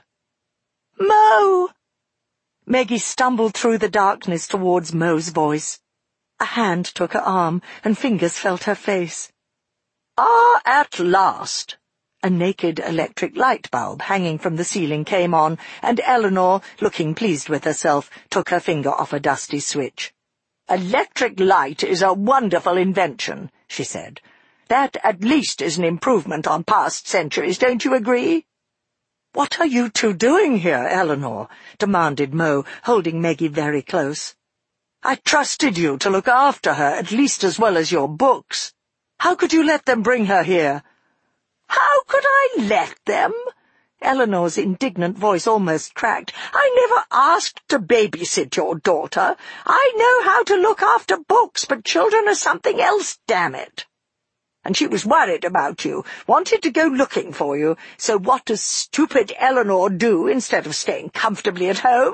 "Mo!" Meggie stumbled through the darkness towards Mo's voice. A hand took her arm, and fingers felt her face. "Ah, at last!" A naked electric light bulb hanging from the ceiling came on, and Eleanor, looking pleased with herself, took her finger off a dusty switch. "Electric light is a wonderful invention," she said. "That at least is an improvement on past centuries, don't you agree?" "What are you two doing here, Eleanor?" demanded Mo, holding Meggie very close. "I trusted you to look after her at least as well as your books. How could you let them bring her here?" "How could I let them?" Eleanor's indignant voice almost cracked. "I never asked to babysit your daughter. I know how to look after books, but children are something else, damn it. And she was worried about you, wanted to go looking for you, so what does stupid Eleanor do instead of staying comfortably at home?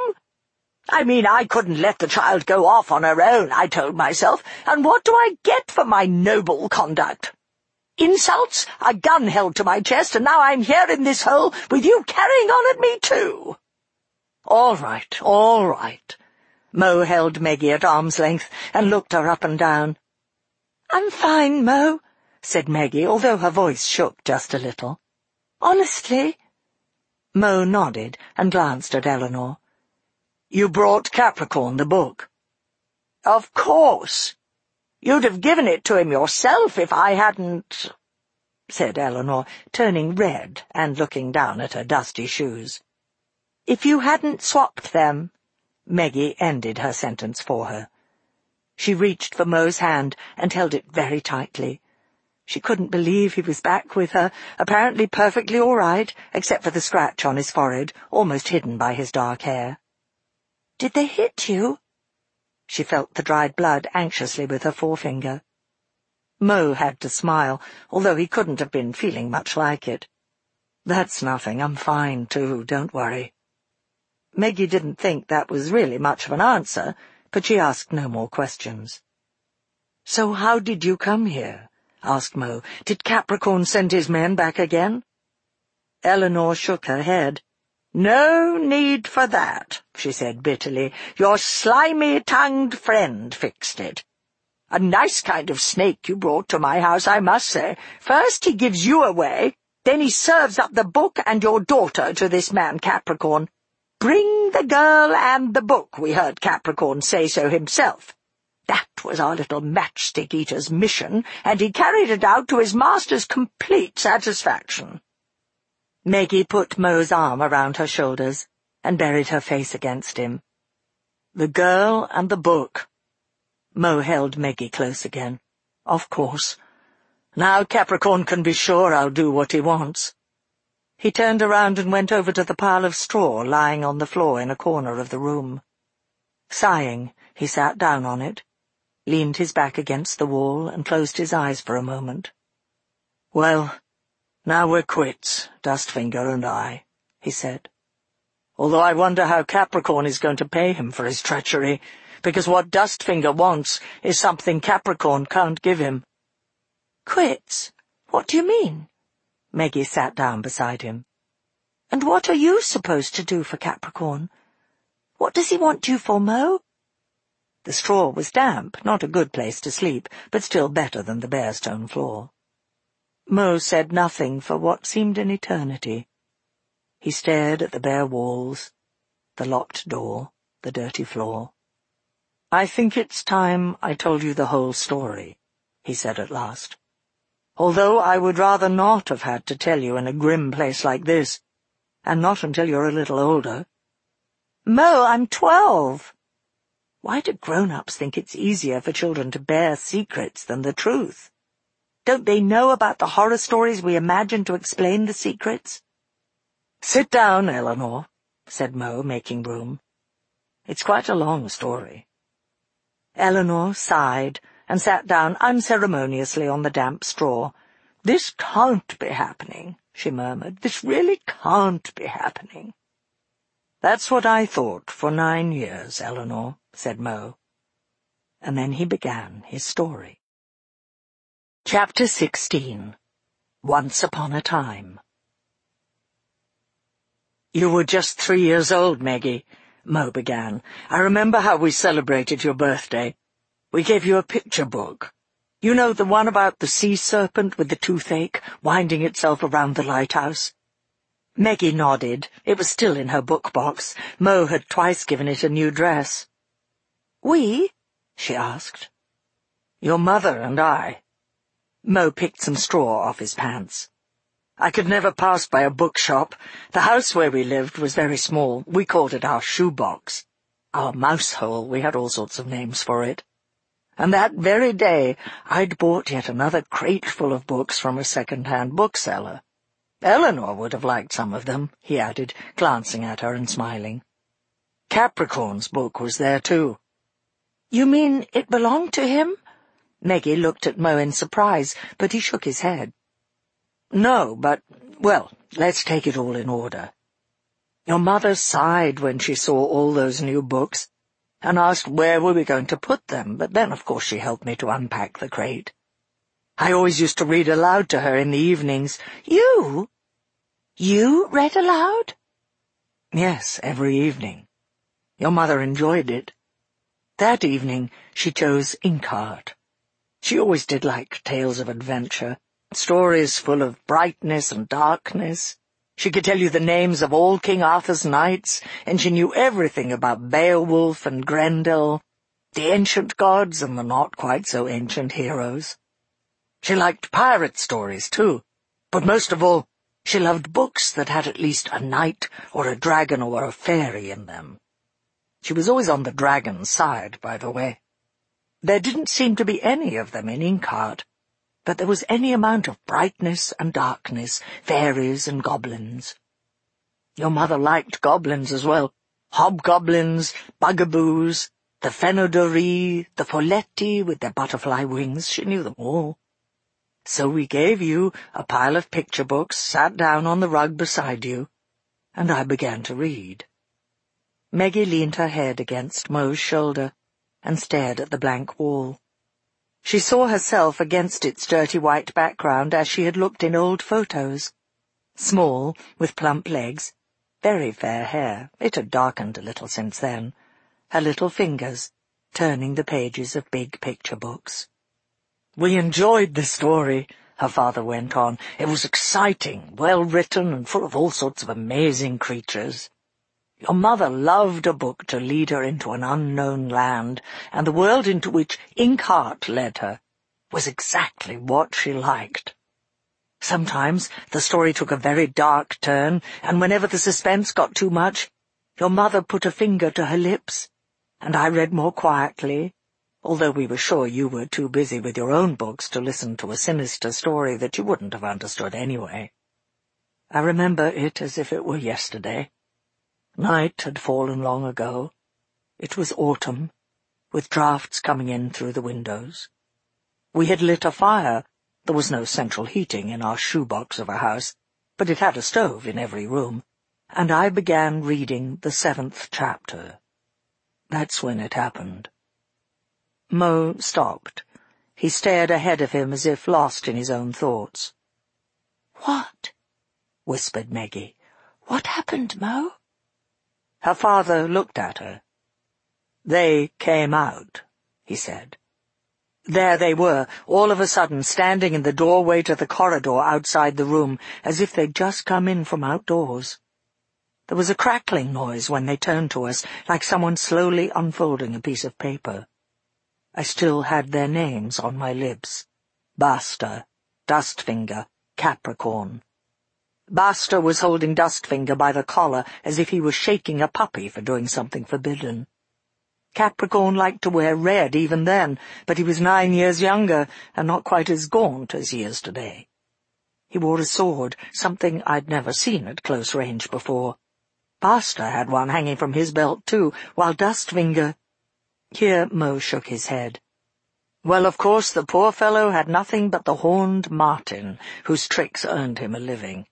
I mean, I couldn't let the child go off on her own, I told myself, and what do I get for my noble conduct? Insults, a gun held to my chest, and now I'm here in this hole with you carrying on at me too." "All right, all right." Mo held Meggie at arm's length and looked her up and down. "I'm fine, Mo," said Meggie, although her voice shook just a little. "Honestly." Mo nodded and glanced at Eleanor. "You brought Capricorn the book?" "Of course. You'd have given it to him yourself if I hadn't—" said Eleanor, turning red and looking down at her dusty shoes. "If you hadn't swapped them," Meggie ended her sentence for her. She reached for Mo's hand and held it very tightly. She couldn't believe he was back with her, apparently perfectly all right, except for the scratch on his forehead, almost hidden by his dark hair. "Did they hit you?" She felt the dried blood anxiously with her forefinger. Mo had to smile, although he couldn't have been feeling much like it. "That's nothing. I'm fine, too. Don't worry." Meggie didn't think that was really much of an answer, but she asked no more questions. "So how did you come here?" asked Mo. "Did Capricorn send his men back again?" Eleanor shook her head. "No need for that," she said bitterly. "Your slimy-tongued friend fixed it. A nice kind of snake you brought to my house, I must say. First he gives you away, then he serves up the book and your daughter to this man Capricorn. Bring the girl and the book, we heard Capricorn say so himself. That was our little matchstick-eater's mission, and he carried it out to his master's complete satisfaction." Meggie put Mo's arm around her shoulders and buried her face against him. "The girl and the book." Mo held Meggie close again. "Of course. Now Capricorn can be sure I'll do what he wants." He turned around and went over to the pile of straw lying on the floor in a corner of the room. Sighing, he sat down on it, leaned his back against the wall, and closed his eyes for a moment. "Well, now we're quits, Dustfinger and I," he said. "Although I wonder how Capricorn is going to pay him for his treachery, because what Dustfinger wants is something Capricorn can't give him." "Quits? What do you mean?" Meggie sat down beside him. "And what are you supposed to do for Capricorn? What does he want you for, Mo?" The straw was damp, not a good place to sleep, but still better than the bare stone floor. Mo said nothing for what seemed an eternity. He stared at the bare walls, the locked door, the dirty floor. "I think it's time I told you the whole story," he said at last. although I would rather not have had to tell you in a grim place like this, and not until you're a little older. Mo, I'm twelve. Why do grown-ups think it's easier for children to bear secrets than the truth? Don't they know about the horror stories we imagine to explain the secrets? Sit down, Eleanor, said Mo, making room. It's quite a long story. Eleanor sighed and sat down unceremoniously on the damp straw. This can't be happening, she murmured. This really can't be happening. That's what I thought for nine years, Eleanor, said Mo. And then he began his story. Chapter sixteen. Once Upon a Time. You were just three years old, Meggie, Mo began. I remember how we celebrated your birthday. We gave you a picture book. You know, the one about the sea serpent with the toothache winding itself around the lighthouse? Meggie nodded. It was still in her book box. Mo had twice given it a new dress. We? She asked. Your mother and I. Mo picked some straw off his pants. I could never pass by a bookshop. The house where we lived was very small. We called it our shoebox. Our mouse hole, we had all sorts of names for it. And that very day I'd bought yet another crate full of books from a second-hand bookseller. Eleanor would have liked some of them, he added, glancing at her and smiling. Capricorn's book was there, too. You mean it belonged to him? Meggie looked at Mo in surprise, but he shook his head. No, but, well, let's take it all in order. Your mother sighed when she saw all those new books, and asked where we were going to put them, but then, of course, she helped me to unpack the crate. I always used to read aloud to her in the evenings. You? You read aloud? Yes, every evening. Your mother enjoyed it. That evening she chose Inkheart. She always did like tales of adventure, stories full of brightness and darkness. She could tell you the names of all King Arthur's knights, and she knew everything about Beowulf and Grendel, the ancient gods and the not-quite-so-ancient heroes. She liked pirate stories, too, but most of all, she loved books that had at least a knight or a dragon or a fairy in them. She was always on the dragon's side, by the way. There didn't seem to be any of them in Inkheart, but there was any amount of brightness and darkness, fairies and goblins. Your mother liked goblins as well, hobgoblins, bugaboos, the Fenodori, the Folletti with their butterfly wings. She knew them all. So we gave you a pile of picture books, sat down on the rug beside you, and I began to read. Meggie leaned her head against Mo's shoulder and stared at the blank wall. She saw herself against its dirty white background as she had looked in old photos. Small, with plump legs, very fair hair, it had darkened a little since then, her little fingers turning the pages of big picture books. We enjoyed the story, her father went on. It was exciting, well-written, and full of all sorts of amazing creatures. Your mother loved a book to lead her into an unknown land, and the world into which Inkheart led her was exactly what she liked. Sometimes the story took a very dark turn, and whenever the suspense got too much, your mother put a finger to her lips, and I read more quietly, although we were sure you were too busy with your own books to listen to a sinister story that you wouldn't have understood anyway. I remember it as if it were yesterday. Night had fallen long ago. It was autumn, with draughts coming in through the windows. We had lit a fire. There was no central heating in our shoebox of a house, but it had a stove in every room, and I began reading the seventh chapter. That's when it happened. Mo stopped. He stared ahead of him as if lost in his own thoughts. "What?" whispered Meggie. "What happened, Mo?" Her father looked at her. "They came out," he said. There they were, all of a sudden, standing in the doorway to the corridor outside the room, as if they'd just come in from outdoors. There was a crackling noise when they turned to us, like someone slowly unfolding a piece of paper. I still had their names on my lips. Basta, Dustfinger, Capricorn. Basta was holding Dustfinger by the collar as if he was shaking a puppy for doing something forbidden. Capricorn liked to wear red even then, but he was nine years younger and not quite as gaunt as he is today. He wore a sword, something I'd never seen at close range before. Basta had one hanging from his belt too, while Dustfinger— Here Mo shook his head. Well, of course, the poor fellow had nothing but the horned marten, whose tricks earned him a living.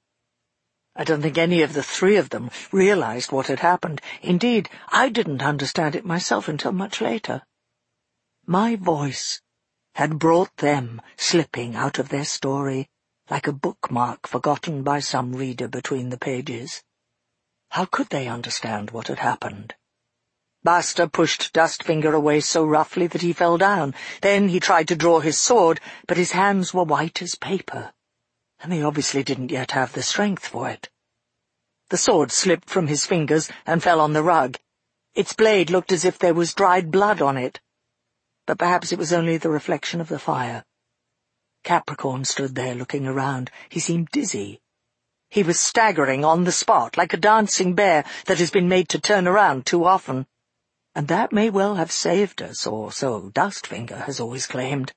I don't think any of the three of them realized what had happened. Indeed, I didn't understand it myself until much later. My voice had brought them slipping out of their story, like a bookmark forgotten by some reader between the pages. How could they understand what had happened? Basta pushed Dustfinger away so roughly that he fell down. Then he tried to draw his sword, but his hands were white as paper, and they obviously didn't yet have the strength for it. The sword slipped from his fingers and fell on the rug. Its blade looked as if there was dried blood on it, but perhaps it was only the reflection of the fire. Capricorn stood there looking around. He seemed dizzy. He was staggering on the spot, like a dancing bear that has been made to turn around too often. And that may well have saved us, or so Dustfinger has always claimed.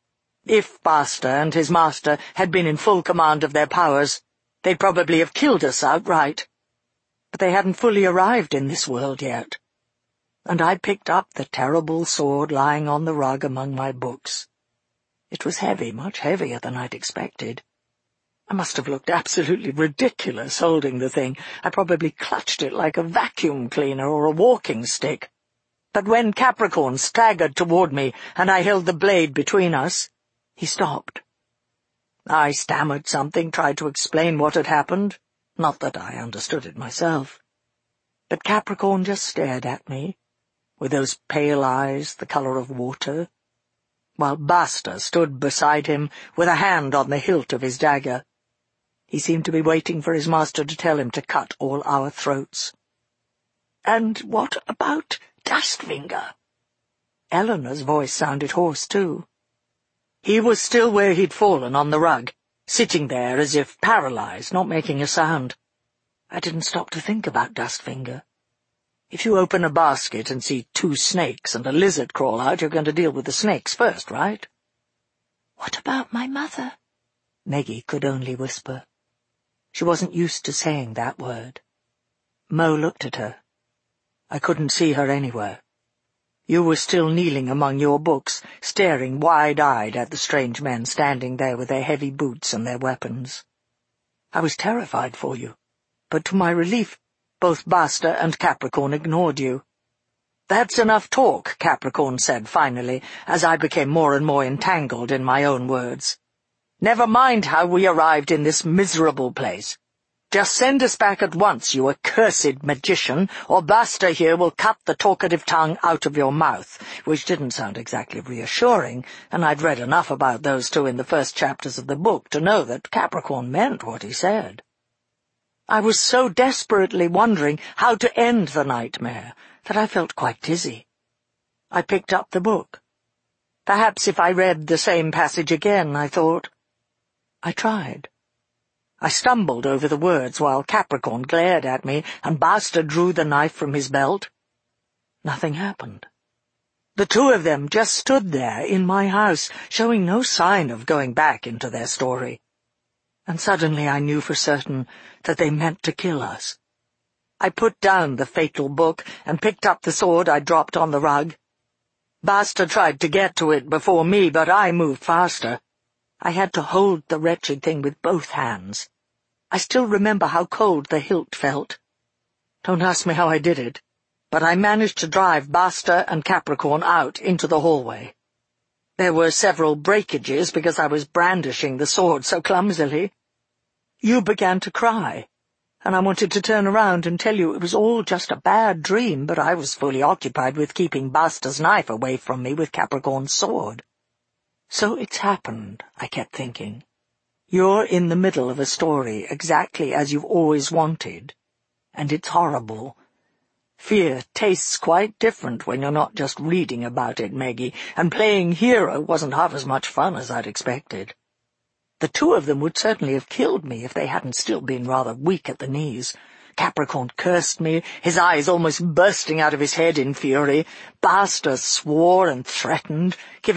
If Basta and his master had been in full command of their powers, they'd probably have killed us outright. But they hadn't fully arrived in this world yet. And I picked up the terrible sword lying on the rug among my books. It was heavy, much heavier than I'd expected. I must have looked absolutely ridiculous holding the thing. I probably clutched it like a vacuum cleaner or a walking stick. But when Capricorn staggered toward me and I held the blade between us, he stopped. I stammered something, tried to explain what had happened. Not that I understood it myself. But Capricorn just stared at me, with those pale eyes the color of water, while Basta stood beside him with a hand on the hilt of his dagger. He seemed to be waiting for his master to tell him to cut all our throats. "And what about Dustfinger?" Eleanor's voice sounded hoarse, too. He was still where he'd fallen on the rug, sitting there as if paralyzed, not making a sound. I didn't stop to think about Dustfinger. If you open a basket and see two snakes and a lizard crawl out, you're going to deal with the snakes first, right? "What about my mother?" Meggie could only whisper. She wasn't used to saying that word. Mo looked at her. I couldn't see her anywhere. You were still kneeling among your books, staring wide-eyed at the strange men standing there with their heavy boots and their weapons. I was terrified for you, but to my relief, both Basta and Capricorn ignored you. "That's enough talk," Capricorn said finally, as I became more and more entangled in my own words. "Never mind how we arrived in this miserable place. Just send us back at once, you accursed magician, or Basta here will cut the talkative tongue out of your mouth," which didn't sound exactly reassuring, and I'd read enough about those two in the first chapters of the book to know that Capricorn meant what he said. I was so desperately wondering how to end the nightmare that I felt quite dizzy. I picked up the book. Perhaps if I read the same passage again, I thought. I tried. I stumbled over the words while Capricorn glared at me and Basta drew the knife from his belt. Nothing happened. The two of them just stood there in my house, showing no sign of going back into their story. And suddenly I knew for certain that they meant to kill us. I put down the fatal book and picked up the sword I dropped on the rug. Basta tried to get to it before me, but I moved faster. I had to hold the wretched thing with both hands. I still remember how cold the hilt felt. Don't ask me how I did it, but I managed to drive Basta and Capricorn out into the hallway. There were several breakages because I was brandishing the sword so clumsily. You began to cry, and I wanted to turn around and tell you it was all just a bad dream, but I was fully occupied with keeping Basta's knife away from me with Capricorn's sword. So it's happened, I kept thinking. You're in the middle of a story exactly as you've always wanted, and it's horrible. Fear tastes quite different when you're not just reading about it, Meggie, and playing hero wasn't half as much fun as I'd expected. The two of them would certainly have killed me if they hadn't still been rather weak at the knees. Capricorn cursed me, his eyes almost bursting out of his head in fury. Basta swore and threatened, giving